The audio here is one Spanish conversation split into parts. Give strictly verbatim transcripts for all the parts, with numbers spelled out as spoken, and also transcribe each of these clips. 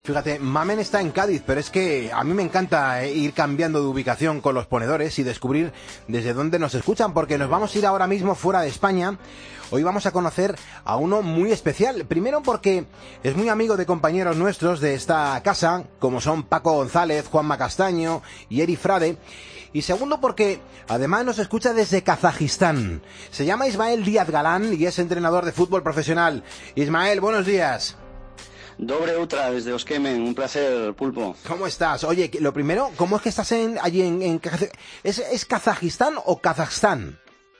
Fíjate, Mamen está en Cádiz, pero es que a mí me encanta ir cambiando de ubicación con los ponedores y descubrir desde dónde nos escuchan, porque nos vamos a ir ahora mismo fuera de España. Hoy vamos a conocer a uno muy especial. Primero porque es muy amigo de compañeros nuestros de esta casa, como son Paco González, Juanma Castaño y Eri Frade. Y segundo porque además nos escucha desde Kazajistán. Se llama Ismael Díaz Galán y es entrenador de fútbol profesional. Ismael, buenos días. Dobre Utra, desde Osquemen, un placer, Pulpo. ¿Cómo estás? Oye, lo primero, ¿cómo es que estás en, allí en, en ¿es, ¿Es Kazajistán o Kazajstán?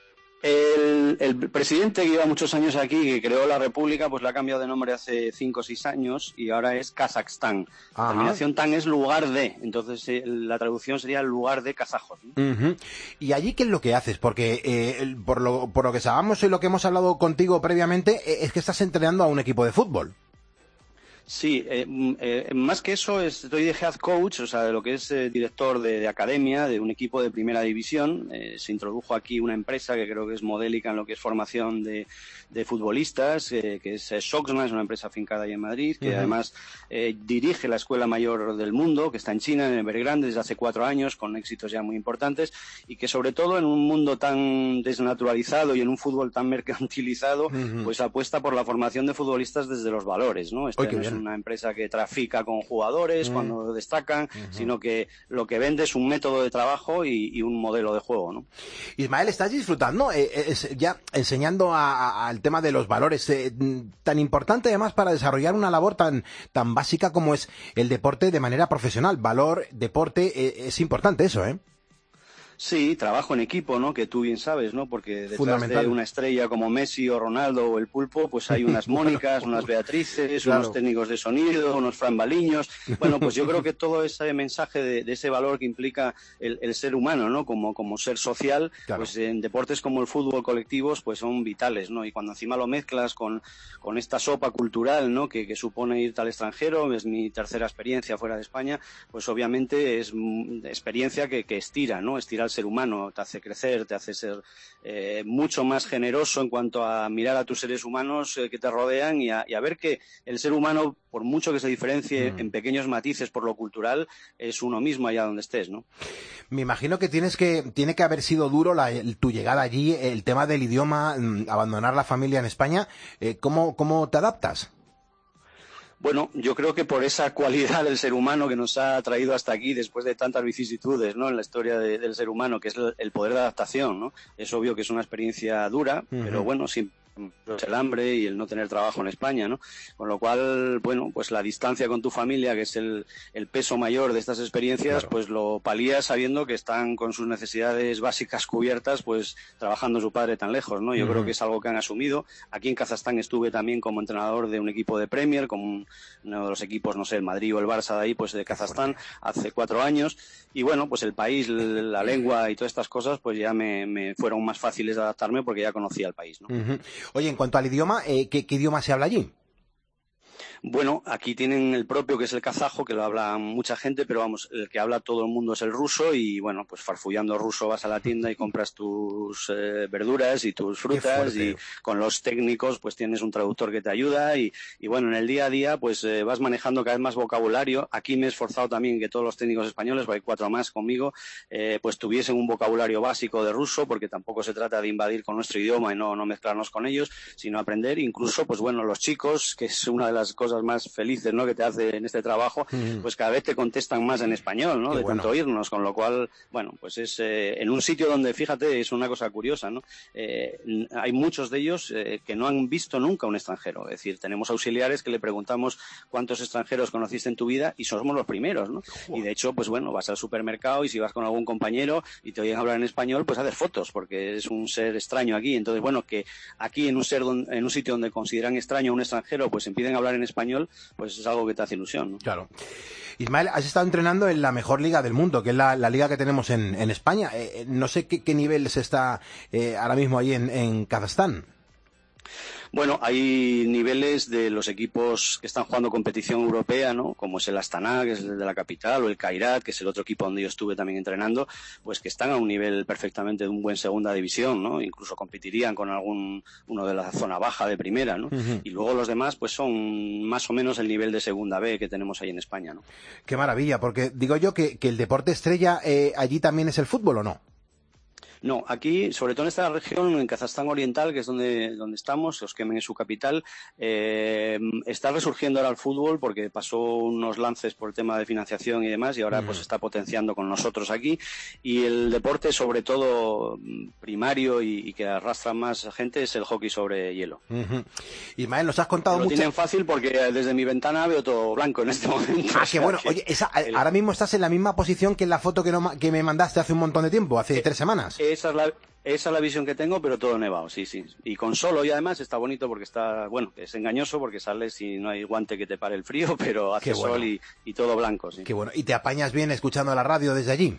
El, el presidente que lleva muchos años aquí, que creó la república, pues le ha cambiado de nombre hace cinco o seis años y ahora es Kazajstán. La terminación tan es lugar de, entonces eh, la traducción sería lugar de kazajos, ¿no? Uh-huh. ¿Y allí qué es lo que haces? Porque eh, por, lo, por lo que sabemos y lo que hemos hablado contigo previamente, eh, es que estás entrenando a un equipo de fútbol. Sí, eh, eh, más que eso estoy de head coach, o sea, de lo que es eh, director de, de academia de un equipo de primera división. Eh, se introdujo aquí una empresa que creo que es modélica en lo que es formación de, de futbolistas, eh, que es eh, Soxma, es una empresa afincada ahí en Madrid, que uh-huh. además eh, dirige la escuela mayor del mundo, que está en China, en Evergrande, desde hace cuatro años, con éxitos ya muy importantes, y que sobre todo en un mundo tan desnaturalizado y en un fútbol tan mercantilizado, uh-huh. pues apuesta por la formación de futbolistas desde los valores, ¿no? Este Oye, no es una empresa que trafica con jugadores mm. cuando destacan, uh-huh. sino que lo que vende es un método de trabajo y, y un modelo de juego, ¿no? Ismael, ¿estás disfrutando eh, es, ya enseñando al tema de los valores eh, tan importante además para desarrollar una labor tan tan básica como es el deporte de manera profesional? Valor, deporte, eh, es importante eso, ¿eh? Sí, trabajo en equipo, ¿no? Que tú bien sabes, ¿no? Porque detrás de una estrella como Messi o Ronaldo o el Pulpo, pues hay unas Mónicas, unas Beatrices, claro. unos técnicos de sonido, unos Fran Baliños. Bueno, pues yo creo que todo ese mensaje de, de ese valor que implica el, el ser humano, ¿no? Como, como ser social, claro. pues en deportes como el fútbol colectivos, pues son vitales, ¿no? Y cuando encima lo mezclas con, con esta sopa cultural, ¿no? Que, que supone irte al extranjero, es mi tercera experiencia fuera de España, pues obviamente es experiencia que, que estira, ¿no? Estira ser humano, te hace crecer, te hace ser eh, mucho más generoso en cuanto a mirar a tus seres humanos eh, que te rodean y a, y a ver que el ser humano, por mucho que se diferencie mm. en pequeños matices por lo cultural, es uno mismo allá donde estés, ¿no? Me imagino que tienes que tiene que haber sido duro la, tu llegada allí, el tema del idioma, abandonar la familia en España. Eh, ¿cómo, cómo te adaptas? Bueno, yo creo que por esa cualidad del ser humano que nos ha traído hasta aquí después de tantas vicisitudes, ¿no? En la historia de, del ser humano, que es el, el poder de adaptación, ¿no? Es obvio que es una experiencia dura, uh-huh. pero bueno, siempre el hambre y el no tener trabajo en España, ¿no? Con lo cual, bueno, pues la distancia con tu familia, que es el, el peso mayor de estas experiencias, claro. pues lo palías sabiendo que están con sus necesidades básicas cubiertas, pues trabajando su padre tan lejos, ¿no? Yo uh-huh. creo que es algo que han asumido. Aquí en Kazajstán estuve también como entrenador de un equipo de Premier, como uno de los equipos, no sé, el Madrid o el Barça de ahí, pues de Kazajstán, hace cuatro años. Y bueno, pues el país, la lengua y todas estas cosas, pues ya me, me fueron más fáciles de adaptarme porque ya conocía el país, ¿no? Uh-huh. Oye, en cuanto al idioma, eh, ¿qué, ¿qué idioma se habla allí? Bueno, aquí tienen el propio, que es el kazajo, que lo habla mucha gente, pero vamos, el que habla todo el mundo es el ruso y, bueno, pues farfullando ruso vas a la tienda y compras tus eh, verduras y tus frutas y con los técnicos pues tienes un traductor que te ayuda y, y bueno, en el día a día pues eh, vas manejando cada vez más vocabulario. Aquí me he esforzado también que todos los técnicos españoles, hay cuatro más conmigo, eh, pues tuviesen un vocabulario básico de ruso, porque tampoco se trata de invadir con nuestro idioma y no, no mezclarnos con ellos, sino aprender. Incluso, pues bueno, los chicos, que es una de las cosas más felices, ¿no?, que te hace en este trabajo, mm. pues cada vez te contestan más en español, ¿no? Qué de bueno. tanto oírnos, con lo cual, bueno, pues es eh, en un sitio donde, fíjate, es una cosa curiosa, ¿no? Eh, hay muchos de ellos eh, que no han visto nunca un extranjero, es decir, tenemos auxiliares que le preguntamos cuántos extranjeros conociste en tu vida y somos los primeros, ¿no? Wow. Y de hecho, pues bueno, vas al supermercado y si vas con algún compañero y te oyen hablar en español, pues haces fotos, porque es un ser extraño aquí. Entonces, bueno, que aquí en un ser donde, en un sitio donde consideran extraño a un extranjero, pues empiecen a hablar en español, pues es algo que te hace ilusión, ¿no? Claro. Ismael, has estado entrenando en la mejor liga del mundo, que es la, la liga que tenemos en, en España. Eh, no sé qué, qué nivel se está eh, ahora mismo ahí en, en Kazajstán. Bueno, hay niveles de los equipos que están jugando competición europea, ¿no? Como es el Astana, que es el de la capital, o el Kairat, que es el otro equipo donde yo estuve también entrenando, pues que están a un nivel perfectamente de un buen segunda división, ¿no? Incluso competirían con algún uno de la zona baja de primera, ¿no? Uh-huh. Y luego los demás, pues son más o menos el nivel de segunda B que tenemos ahí en España, ¿no? Qué maravilla, porque digo yo que, que el deporte estrella eh, allí también es el fútbol, ¿o no? No, aquí, sobre todo en esta región, en Kazajstán Oriental, que es donde, donde estamos, Özkemen es su capital, eh, está resurgiendo ahora el fútbol porque pasó unos lances por el tema de financiación y demás y ahora mm. pues está potenciando con nosotros aquí. Y el deporte, sobre todo primario y, y que arrastra más gente, es el hockey sobre hielo. Uh-huh. Ismael, nos has contado mucho. Lo tienen fácil porque desde mi ventana veo todo blanco en este momento. Ah, qué bueno. Que Oye, esa, el... ahora mismo estás en la misma posición que en la foto que, no, que me mandaste hace un montón de tiempo, hace eh, tres semanas. Esa es la, esa es la visión que tengo, pero todo nevado, sí, sí. Y con solo, y además está bonito porque está, bueno, es engañoso porque sales y no hay guante que te pare el frío, pero hace bueno. sol y, y todo blanco, sí. Qué bueno. ¿Y te apañas bien escuchando la radio desde allí?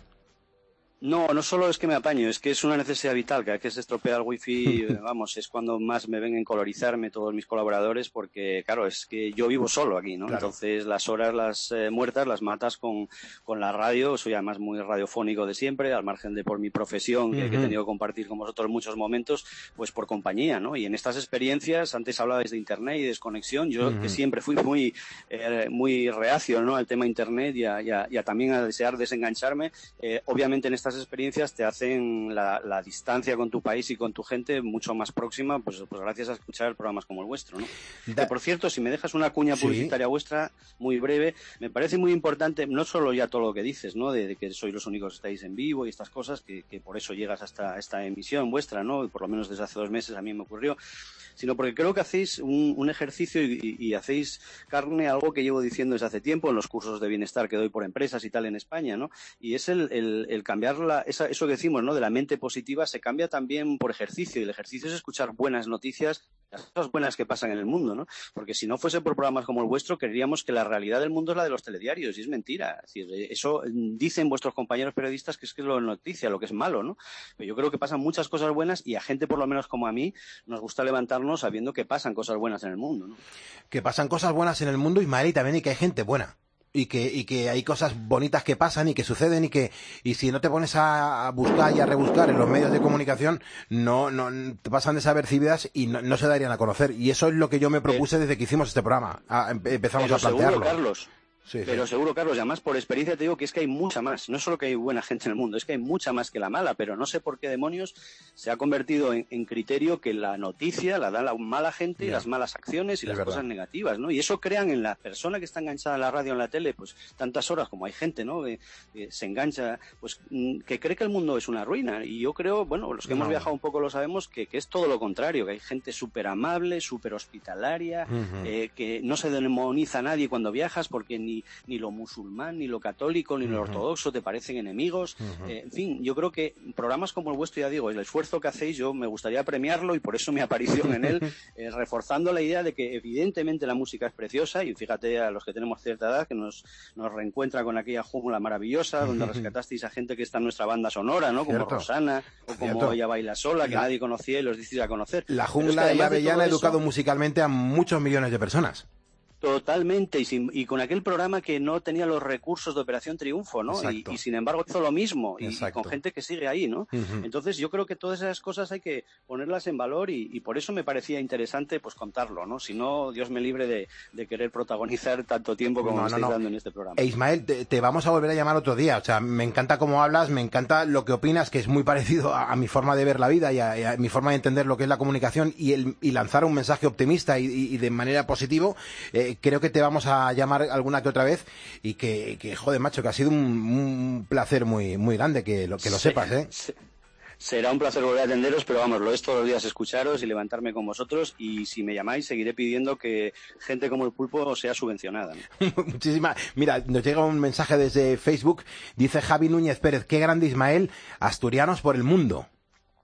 No, no solo es que me apaño, es que es una necesidad vital. Cada vez que se estropea el wifi, vamos, es cuando más me ven encolorizarme todos mis colaboradores, porque, claro, es que yo vivo solo aquí, ¿no? Claro. Entonces, las horas las eh, muertas las matas con, con la radio. Soy además muy radiofónico de siempre, al margen de por mi profesión, que, uh-huh. que he tenido que compartir con vosotros muchos momentos, pues por compañía, ¿no? Y en estas experiencias, antes hablabais de Internet y desconexión, yo uh-huh. que siempre fui muy, eh, muy reacio, ¿no? Al tema Internet y a, y a, y a también a desear desengancharme. Eh, obviamente en estas experiencias te hacen la, la distancia con tu país y con tu gente mucho más próxima, pues, pues gracias a escuchar programas como el vuestro, ¿no? Da... Que, por cierto, si me dejas una cuña publicitaria sí. vuestra, muy breve, me parece muy importante, no solo ya todo lo que dices, ¿no? De, de que sois los únicos que estáis en vivo y estas cosas, que, que por eso llegas hasta esta emisión vuestra, ¿no? Y por lo menos desde hace dos meses a mí me ocurrió, sino porque creo que hacéis un, un ejercicio y, y, y hacéis carne algo que llevo diciendo desde hace tiempo en los cursos de bienestar que doy por empresas y tal en España, ¿no? Y es el, el, el cambiar la, esa, eso que decimos, ¿no? De la mente positiva se cambia también por ejercicio, y el ejercicio es escuchar buenas noticias, las cosas buenas que pasan en el mundo, ¿no? Porque si no fuese por programas como el vuestro, creeríamos que la realidad del mundo es la de los telediarios, y es mentira. Es decir, eso dicen vuestros compañeros periodistas que es que es lo de noticia, lo que es malo, ¿no? Pero yo creo que pasan muchas cosas buenas y a gente, por lo menos como a mí, nos gusta levantarnos sabiendo que pasan cosas buenas en el mundo, ¿no? Que pasan cosas buenas en el mundo, Ismael, y también y que hay gente buena. Y que, y que hay cosas bonitas que pasan y que suceden y que, y si no te pones a, a buscar y a rebuscar en los medios de comunicación, no, no, te pasan desapercibidas y no, no se darían a conocer. Y eso es lo que yo me propuse desde que hicimos este programa. A, empezamos Pero a plantearlo. Seguro, Carlos. Sí, pero sí. seguro, Carlos, y además por experiencia te digo que es que hay mucha más. No solo que hay buena gente en el mundo, es que hay mucha más que la mala, pero no sé por qué demonios se ha convertido en, en criterio que la noticia la da la mala gente, y las malas acciones y es las verdad. Cosas negativas, ¿no? Y eso crean en la persona que está enganchada en la radio o en la tele, pues tantas horas como hay gente, ¿no? Que, que se engancha, pues que cree que el mundo es una ruina. Y yo creo, bueno, los que no. hemos viajado un poco lo sabemos, que, que es todo lo contrario, que hay gente súper amable, súper hospitalaria, uh-huh. eh, que no se demoniza a nadie cuando viajas porque ni, ni lo musulmán, ni lo católico, ni uh-huh. lo ortodoxo te parecen enemigos. Uh-huh. Eh, en fin, yo creo que programas como el vuestro, ya digo, el esfuerzo que hacéis, yo me gustaría premiarlo y por eso mi aparición en él, eh, reforzando la idea de que evidentemente la música es preciosa y fíjate a los que tenemos cierta edad que nos, nos reencuentra con aquella jungla maravillosa uh-huh. donde rescatasteis a gente que está en nuestra banda sonora, ¿no? Como Cierto. Rosana o como Cierto. Ella baila sola, que la, nadie conocía y los disteis a conocer. La jungla de Avellana ha educado eso, musicalmente a muchos millones de personas. Totalmente, y, sin, y con aquel programa que no tenía los recursos de Operación Triunfo, ¿no? Y, y sin embargo hizo lo mismo, y, y con gente que sigue ahí, ¿no? Uh-huh. Entonces yo creo que todas esas cosas hay que ponerlas en valor y, y por eso me parecía interesante pues contarlo, ¿no? Si no, Dios me libre de, de querer protagonizar tanto tiempo como no, me estáis no, no. dando en este programa. E Ismael, te, te vamos a volver a llamar otro día, o sea, me encanta cómo hablas, me encanta lo que opinas, que es muy parecido a, a mi forma de ver la vida y a, y a mi forma de entender lo que es la comunicación y, el, y lanzar un mensaje optimista y, y, y de manera positivo. Eh, creo que te vamos a a llamar alguna que otra vez y que, que joder, macho, que ha sido un, un placer muy muy grande que lo que lo sí, sepas, ¿eh? Sí. Será un placer volver a atenderos, pero vamos, lo es todos los días escucharos y levantarme con vosotros, y si me llamáis seguiré pidiendo que gente como el Pulpo sea subvencionada, ¿no? Muchísimas. Mira, nos llega un mensaje desde Facebook, dice Javi Núñez Pérez, qué grande Ismael, asturianos por el mundo.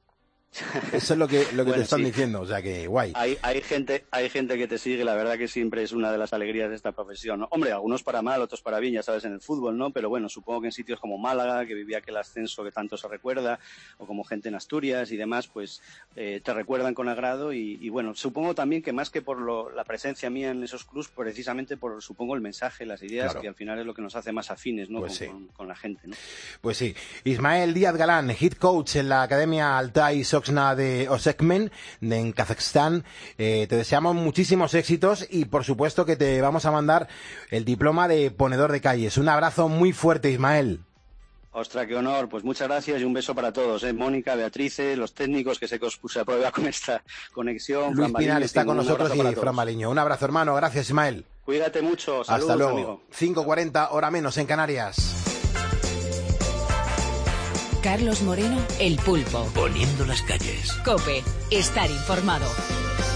Eso es lo que, lo que Bueno, te están sí. diciendo, o sea que guay. Hay, hay gente, hay gente que te sigue, la verdad que siempre es una de las alegrías de esta profesión, ¿no? Hombre, algunos para mal, otros para bien, ya sabes, en el fútbol, ¿no? Pero bueno, supongo que en sitios como Málaga, que vivía aquel ascenso que tanto se recuerda, o como gente en Asturias y demás, pues eh, te recuerdan con agrado y, y bueno, supongo también que más que por lo, la presencia mía en esos clubs, precisamente por, supongo, el mensaje, las ideas, Claro. que al final es lo que nos hace más afines, ¿no? Pues con, sí. con, con la gente, ¿no? Pues sí. Ismael Díaz Galán, head coach en la Academia Altai Soxna de Osekmen, de, en Kazajstán. Eh, te deseamos muchísimos éxitos y por supuesto que te vamos a mandar el diploma de ponedor de calles. Un abrazo muy fuerte, Ismael. Ostras, qué honor. Pues muchas gracias y un beso para todos, ¿eh? Mónica, Beatriz, los técnicos, que sé que os puse a prueba con esta conexión. Luis Fran Pinal Baliño, está en fin, con un nosotros abrazo para y Fran todos. Baliño. Un abrazo, hermano. Gracias, Ismael. Cuídate mucho. Saludos, Hasta luego. amigo. cinco cuarenta, hora menos en Canarias. Carlos Moreno, El Pulpo. Poniendo las calles. COPE. Estar informado.